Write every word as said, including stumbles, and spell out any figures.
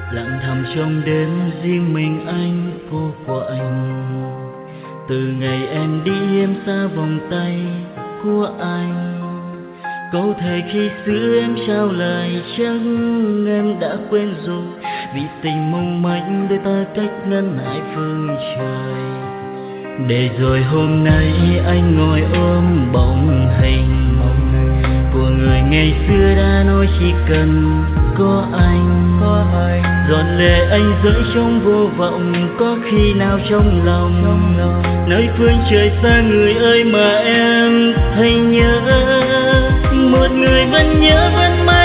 Lặng thầm trong đêm riêng mình anh, cô của anh. Từ ngày em đi em xa vòng tay của anh. Câu thề khi xưa em trao lời chắc em đã quên rồi. Vì tình mong manh đôi ta cách ngăn hai phương trời. Để rồi hôm nay anh ngồi ôm bóng hình của người ngày xưa đã nói chỉ cần có anh, có anh. Giọt lệ anh rơi trong vô vọng, có khi nào trong lòng, trong lòng. Nơi phương trời xa người ơi mà em thấy nhớ. Một người vẫn nhớ vẫn mãi